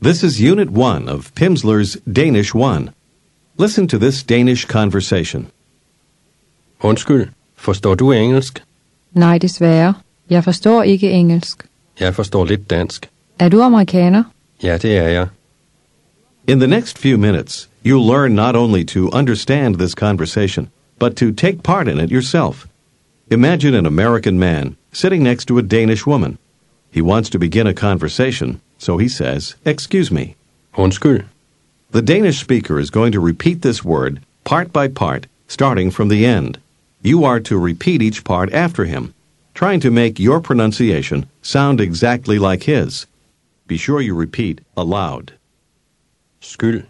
This is Unit 1 of Pimsleur's Danish 1. Listen to this Danish conversation. Undskyld, forstår du engelsk? Nej, desværre. Jeg forstår ikke engelsk. Jeg forstår lidt dansk. Er du amerikaner? Ja, det er jeg. In the next few minutes, you'll learn not only to understand this conversation, but to take part in it yourself. Imagine an American man sitting next to a Danish woman. He wants to begin a conversation, so he says, "Excuse me." Undskyld. The Danish speaker is going to repeat this word part by part, starting from the end. You are to repeat each part after him, trying to make your pronunciation sound exactly like his. Be sure you repeat aloud. Skyld.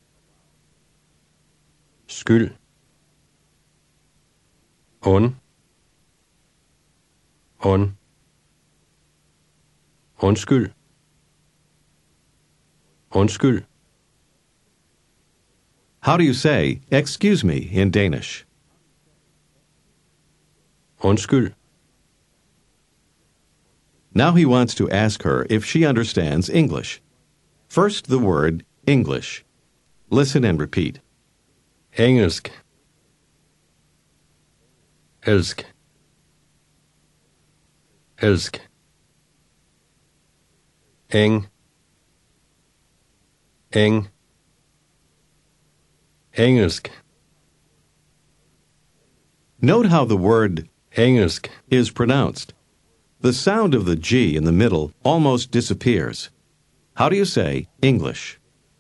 Skyld. Undskyld. Undskyld. How do you say, "Excuse me," in Danish? Undskyld. Now he wants to ask her if she understands English. First, the word English. Listen and repeat. Engelsk. Elsk. Elsk. Eng. Eng. Engelsk. Note how the word Engelsk. is pronounced. The sound of the G in the middle almost disappears. How do you say English?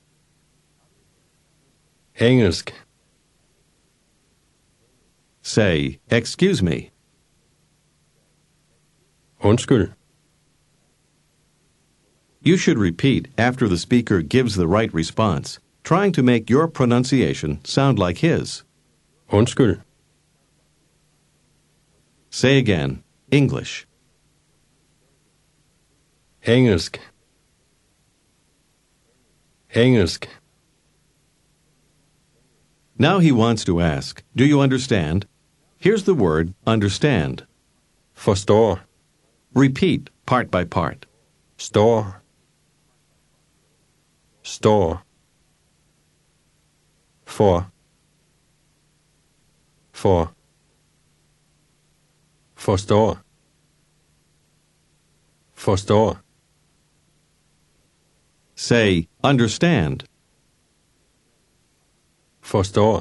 Engelsk. Say, "Excuse me." Undskyld. You should repeat after the speaker gives the right response, trying to make your pronunciation sound like his. Undskyld. Say again, English. Engelsk. Engelsk. Now he wants to ask, do you understand? Here's the word understand. Forstår. Repeat part by part. Står. Står. For. For. Forstår. Forstår. Say, understand. Forstår.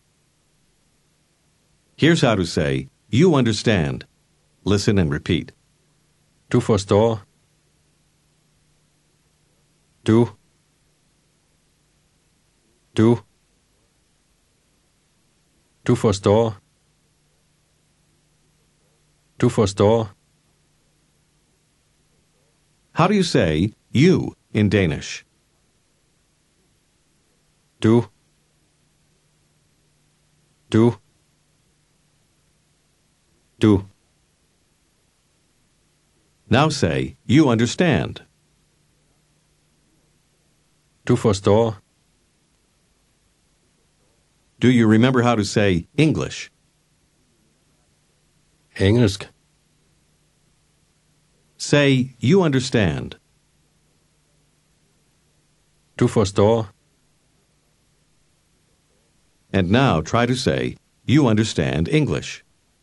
Here's how to say, you understand. Listen and repeat. Du forstår. Du. Du. Du forstår. Du forstår. How do you say you in Danish? Du. Du. Du. Now say, you understand. Du forstår. Do you remember how to say English? Engelsk. Say, you understand. Du forstår. And now try to say, you understand English.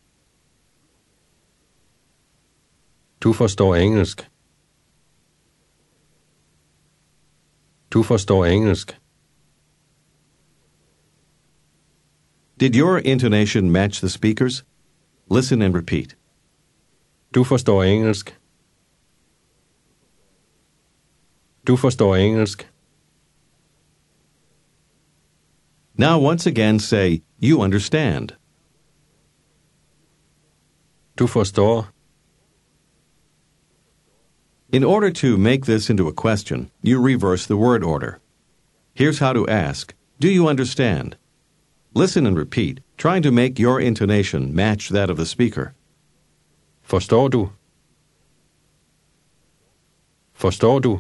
Du forstår engelsk. Du forstår engelsk. Did your intonation match the speaker's? Listen and repeat. Du forstår engelsk. Du forstår engelsk. Now once again say, you understand. Du forstår. In order to make this into a question, you reverse the word order. Here's how to ask, do you understand? Listen and repeat, trying to make your intonation match that of the speaker. Forstår du? Forstår du?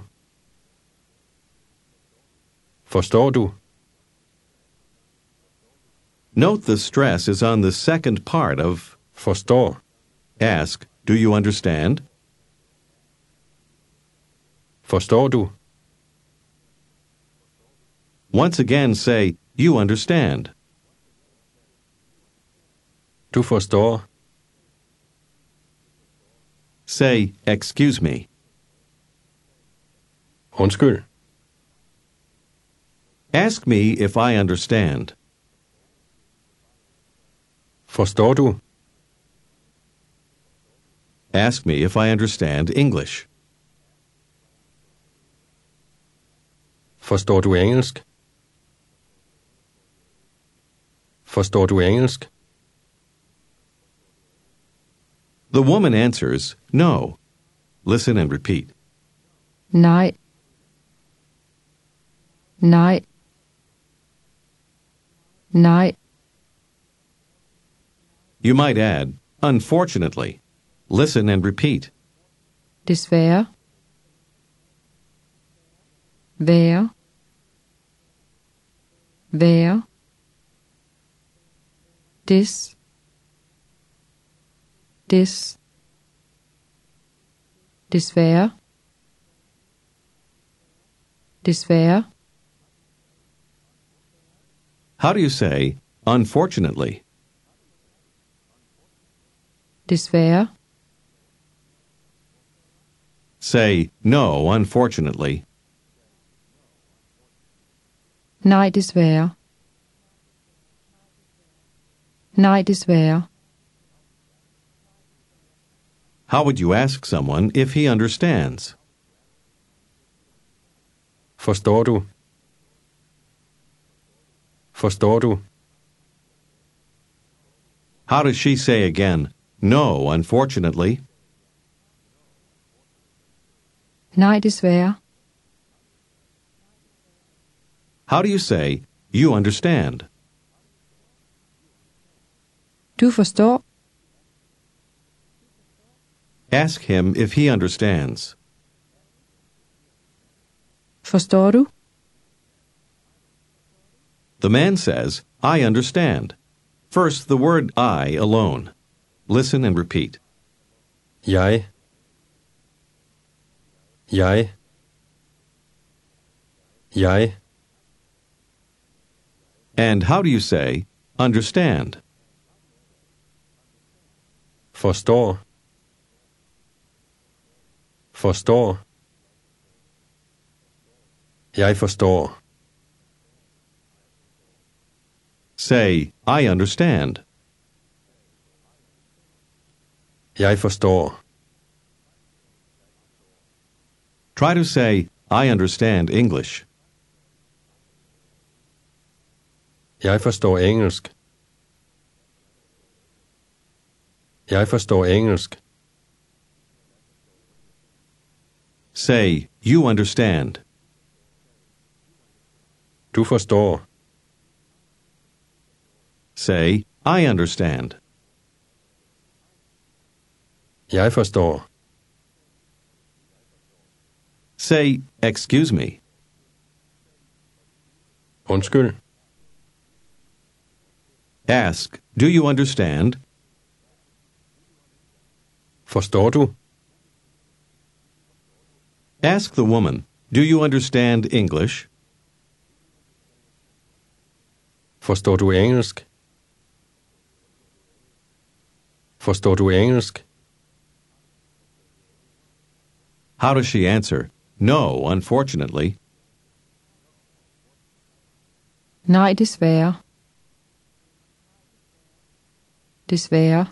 Forstår du? Note the stress is on the second part of Forstår. ask, do you understand? Forstår du? Once again say, you understand. Du forstår. Say, excuse me. Undskyld. Ask me if I understand. Forstår du? Ask me if I understand English. Forstår du engelsk? Forstår du engelsk? The woman answers, no. Listen and repeat. Nej. Nej. Nej. You might add, unfortunately. Listen and repeat. Desværre. Være. Være. Des. Desværre. Desværre. How do you say, unfortunately? Desværre. Say, no, unfortunately. Nej, desværre. Nej, desværre. How would you ask someone if he understands? Forstår du? Forstår du? How does she say again, no, unfortunately? Nej, desværre. How do you say, you understand? Du forstår. Ask him if he understands. Forstår du? The man says, I understand. First, the word I alone. Listen and repeat. Jeg. Jeg. Jeg. And how do you say, understand? Forstår. Forstår. Jeg forstår. Say, I understand. Jeg forstår. Try to say, I understand English. Jeg forstår engelsk. Jeg forstår engelsk. Say, you understand. Du forstår. Say, I understand. Jeg forstår. Say, excuse me. Undskyld. Ask, do you understand? Forstår du? Ask the woman, do you understand English? Forstår du engelsk? Forstår du engelsk? How does she answer? No, unfortunately. Nej, desværre. Desværre.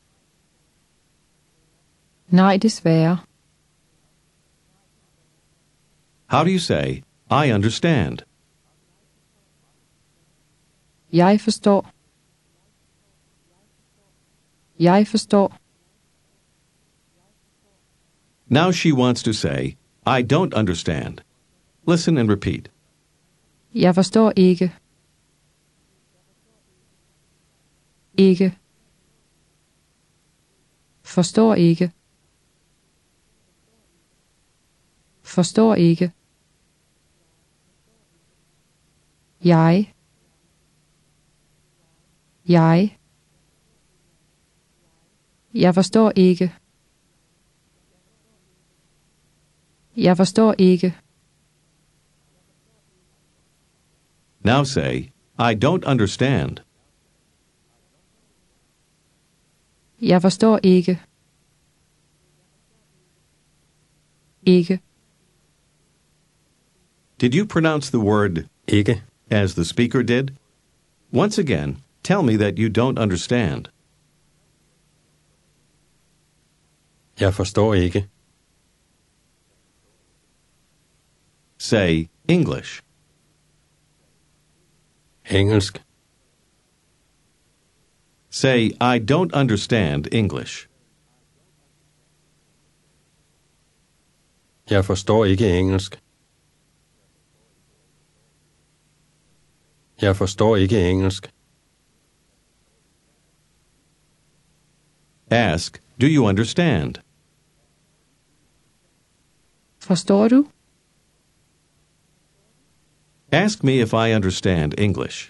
Nej, desværre. How do you say, I understand? Jeg forstår. Jeg forstår. Now she wants to say, I don't understand. Listen and repeat. Jeg forstår ikke. Ikke. Forstår ikke. Forstår ikke. Jeg. Jeg. Jeg forstår ikke. Jeg forstår ikke. Now say, I don't understand. Jeg forstår ikke. Ikke. Did you pronounce the word Ikke. as the speaker did? Once again, tell me that you don't understand. Jeg forstår ikke. Say, English. Engelsk. Say, I don't understand English. Jeg forstår ikke engelsk. Jeg forstår ikke engelsk. Ask, do you understand? Forstår du? Ask me if I understand English.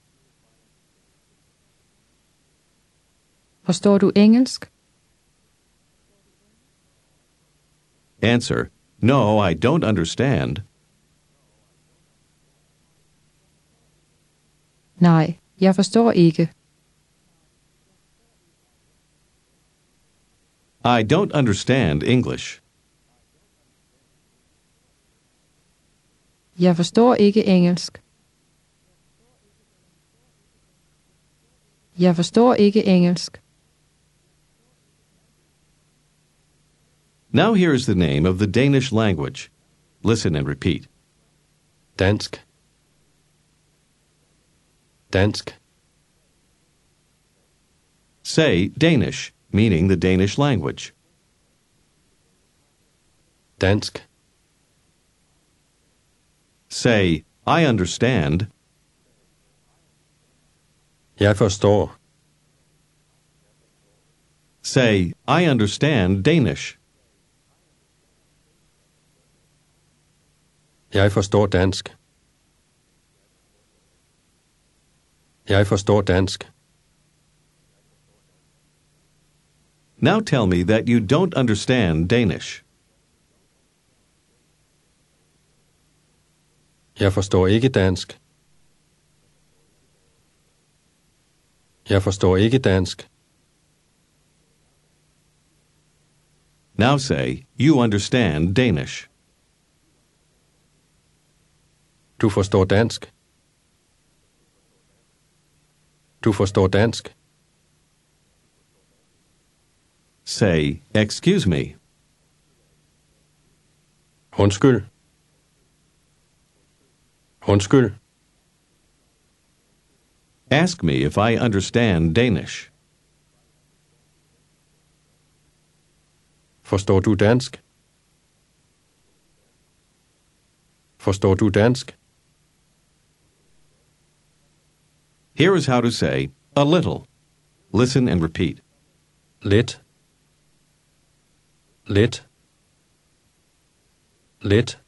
Forstår du engelsk? Answer, no, I don't understand. Nej, jeg forstår ikke. I don't understand English. Jeg forstår ikke engelsk. Jeg forstår ikke engelsk. Now here is the name of the Danish language. Listen and repeat. Dansk. Dansk. Say Danish, meaning the Danish language. Dansk. Say, I understand. Jeg forstår. Say, I understand Danish. Jeg forstår dansk. Jeg forstår dansk. Now tell me that you don't understand Danish. Jeg forstår ikke dansk. Jeg forstår ikke dansk. Now say, you understand Danish. Du forstår dansk. Du forstår dansk. Say, excuse me. Undskyld. Undskyld. Ask me if I understand Danish. Forstår du dansk? Forstår du dansk? Here is how to say, a little. Listen and repeat. Lidt. Lidt. Lidt.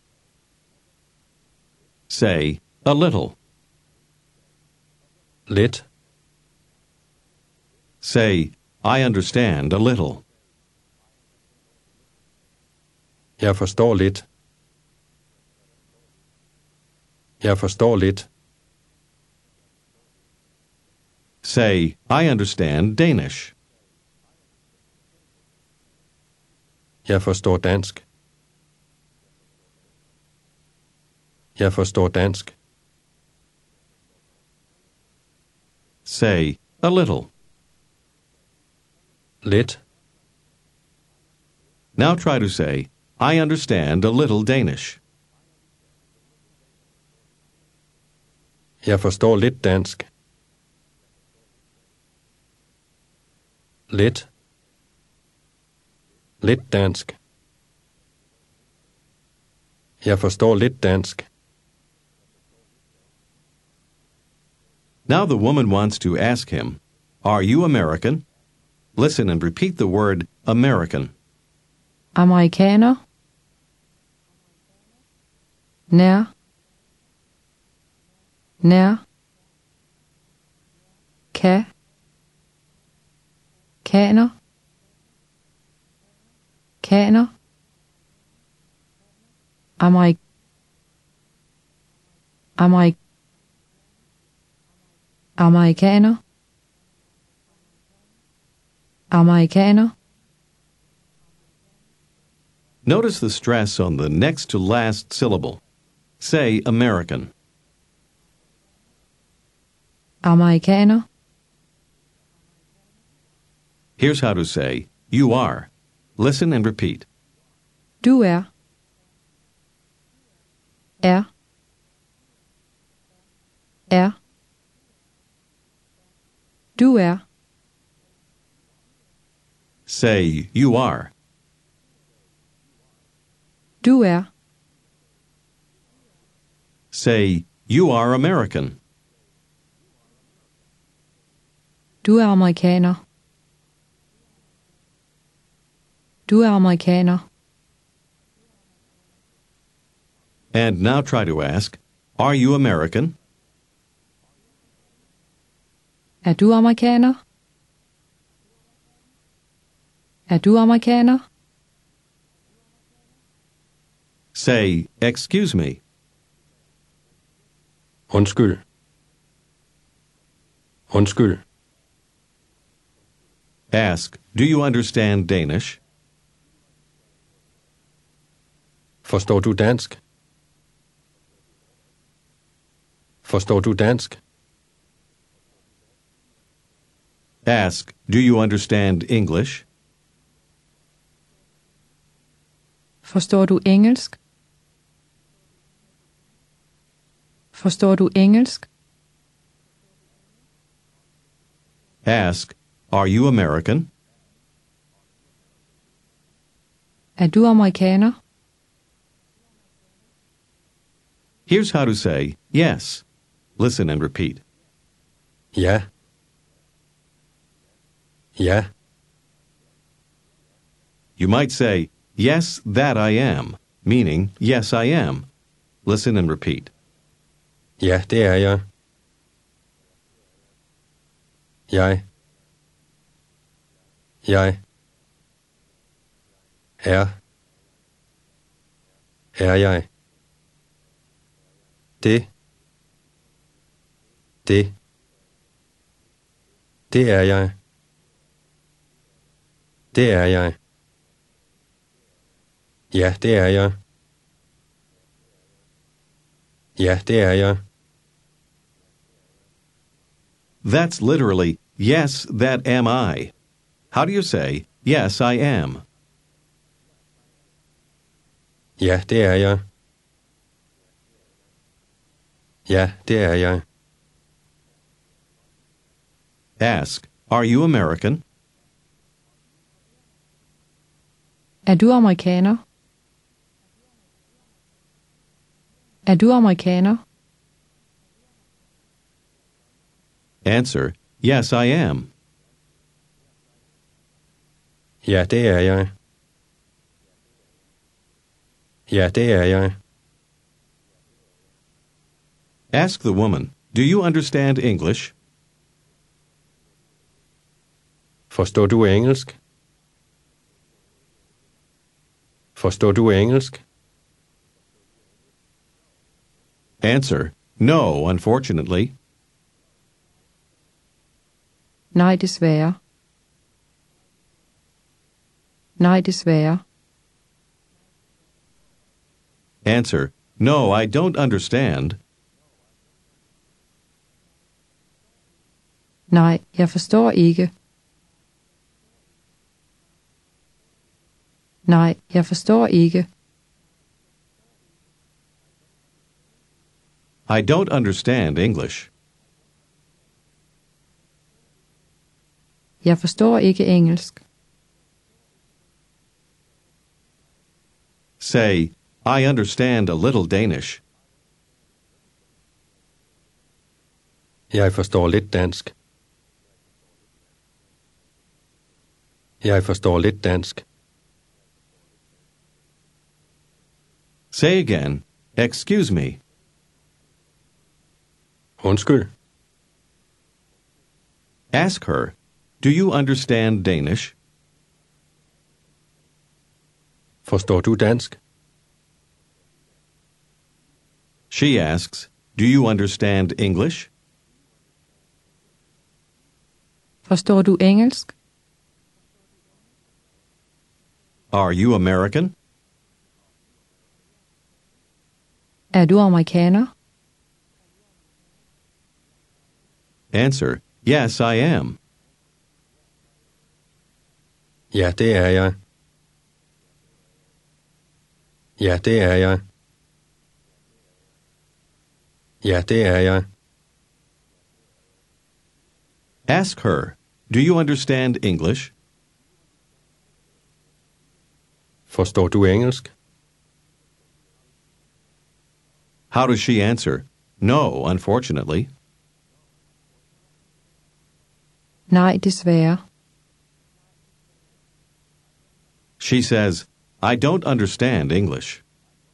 Say, a little. Lidt. Say, I understand a little. Jeg forstår lidt. Jeg forstår lidt. Say, I understand Danish. Jeg forstår dansk. Jeg forstår dansk. Say, a little. Lidt. Now try to say, I understand a little Danish. Jeg forstår lidt dansk. Lidt. Lidt dansk. Jeg forstår lidt dansk. Now the woman wants to ask him, are you American? Listen and repeat the word American. Amerikaner. Nær. Nær. Kan. Kaner. Kaner. Amerik. Amerikaner. Amerikaner. Notice the stress on the next to last syllable. Say American. Amerikaner. Here's how to say you are. Listen and repeat. Du er. Er. Er. Du er. Say you are. Du er. Say you are American. Du er amerikaner. Du er amerikaner. And now try to ask, are you American? Er du amerikaner? Er du amerikaner? Say, excuse me. Undskyld. Undskyld. Ask, do you understand Danish? Forstår du dansk? Forstår du dansk? Ask, do you understand English? Forstår du engelsk? Forstår du engelsk? Ask, are you American? Er du amerikaner? Here's how to say yes. Listen and repeat. Ja. Ja. You might say, yes, that I am, meaning, yes, I am. Listen and repeat. Ja, det er jeg. Jeg. Jeg. Er. Er jeg. Det. Det. Det er jeg. Det er jeg. Ja, det er jeg. Ja, det er jeg. That's literally, yes, that am I. How do you say, yes, I am? Ja, det er jeg. Ja, det er jeg. Ask, are you American? Er du amerikaner? Er du amerikaner? Answer, yes, I am. Ja, det er jeg. Ja, det er jeg. Ask the woman, do you understand English? Forstår du engelsk? Forstår du engelsk? Answer, no, unfortunately. Nej, desværre. Nej, desværre. Answer, no, I don't understand. Nej, jeg forstår ikke. Nej, jeg forstår ikke. I don't understand English. Jeg forstår ikke engelsk. Say, I understand a little Danish. Jeg forstår lidt dansk. Jeg forstår lidt dansk. Say again, excuse me. Undskyld. Ask her, do you understand Danish? Forstår du dansk? She asks, do you understand English? Forstår du engelsk? Are you American? Er du amerikaner? Answer, yes, I am. Ja, det er jeg. Ja, det er jeg. Ja, det er jeg. Ask her, do you understand English? Forstår du engelsk? How does she answer? No, unfortunately. Nej, desværre. She says, I don't understand English.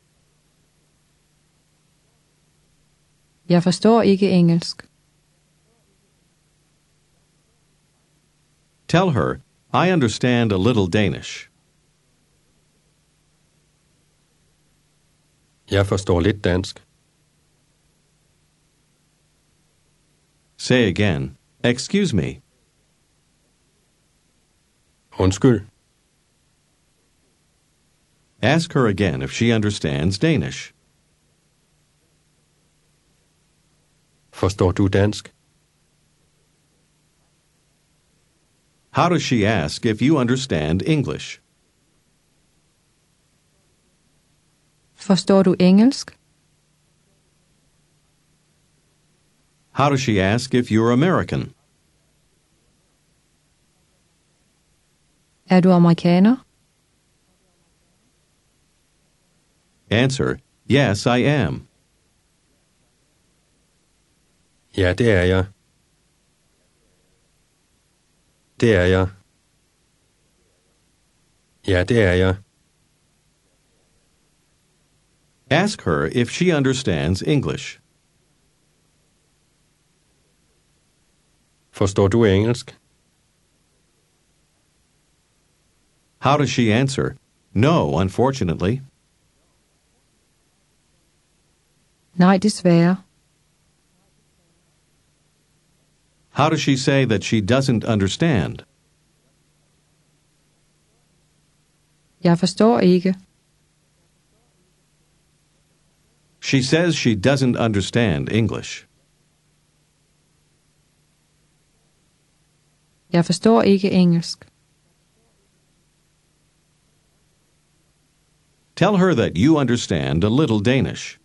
Jeg forstår ikke engelsk. Tell her, I understand a little Danish. Jeg forstår lidt dansk. Say again, excuse me. Undskyld. Ask her again if she understands Danish. Forstår du dansk? How does she ask if you understand English? Forstår du engelsk? How does she ask if you're American? Er du amerikaner? Answer, yes, I am. Ja, det er jeg. Det er jeg. Ja, det er jeg. Ask her if she understands English. Forstår du engelsk? How does she answer? No, unfortunately. Nej, desværre. How does she say that she doesn't understand? Jeg forstår ikke. She says she doesn't understand English. Jeg forstår ikke engelsk. Tell her that you understand a little Danish.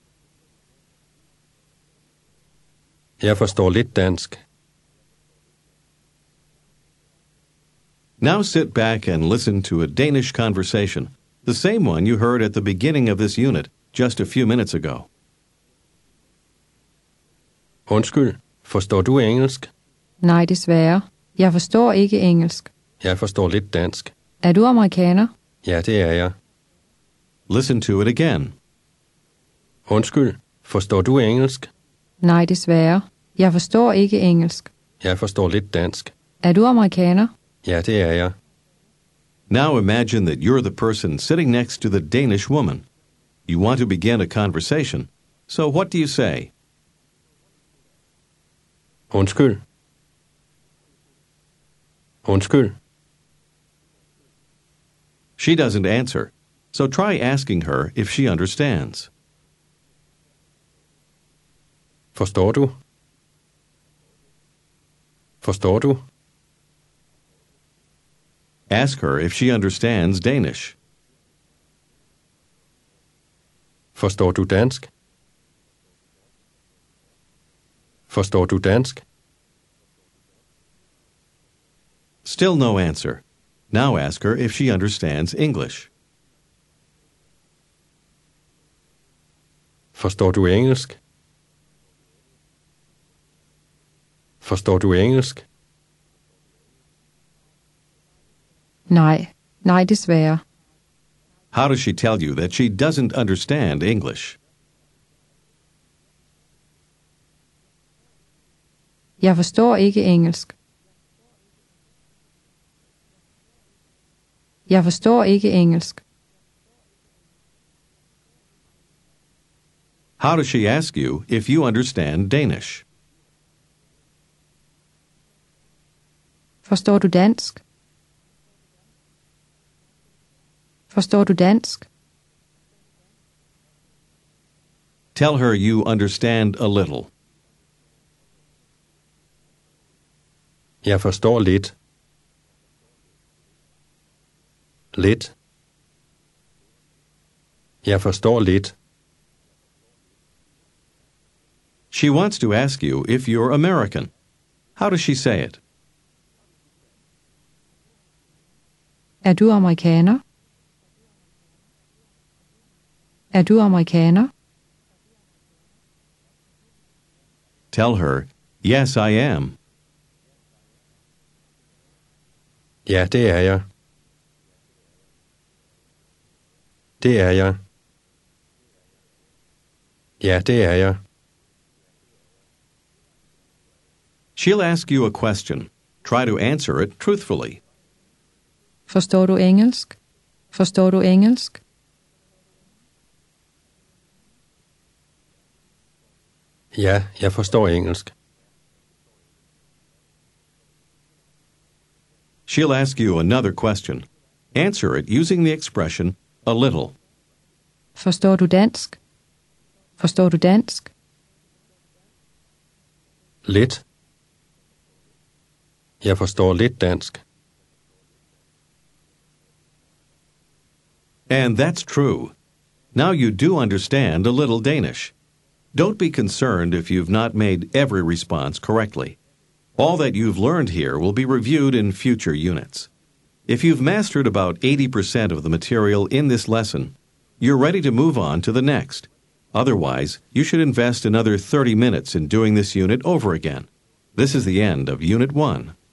Jeg forstår lidt dansk. Now sit back and listen to a Danish conversation, the same one you heard at the beginning of this unit just a few minutes ago. Undskyld. Forstår du engelsk? Nej, desværre. Jeg forstår ikke engelsk. Jeg forstår lidt dansk. Er du amerikaner? Ja, det er jeg. Listen to it again. Undskyld. Forstår du engelsk? Nej, desværre. Jeg forstår ikke engelsk. Jeg forstår lidt dansk. Er du amerikaner? Ja, det er jeg. Now imagine that you're the person sitting next to the Danish woman. You want to begin a conversation, so what do you say? Undskyld. Undskyld. She doesn't answer, so try asking her if she understands. Forstår du? Forstår du? Ask her if she understands Danish. Forstår du dansk? Forstår du dansk? Still no answer. Now ask her if she understands English. Forstår du engelsk? Forstår du engelsk? Nej. Nej, desværre. How does she tell you that she doesn't understand English? Jeg forstår ikke engelsk. Jeg forstår ikke engelsk. How does she ask you if you understand Danish? Forstår du dansk? Forstår du dansk? Tell her you understand a little. Jeg forstår lidt. Lidt. Jeg forstår lidt. She wants to ask you if you're American. How does she say it? Er du amerikaner? Er du amerikaner? Tell her, yes, I am. Ja, det er jeg. Det er jeg. Ja, det er jeg. She'll ask you a question. Try to answer it truthfully. Forstår du engelsk? Forstår du engelsk? Ja, jeg forstår engelsk. She'll ask you another question. Answer it using the expression a little. Forstår du dansk? Forstår du dansk? Lidt. Jeg forstår lidt dansk. And that's true. Now you do understand a little Danish. Don't be concerned if you've not made every response correctly. All that you've learned here will be reviewed in future units. If you've mastered about 80% of the material in this lesson, you're ready to move on to the next. Otherwise, you should invest another 30 minutes in doing this unit over again. This is the end of Unit 1.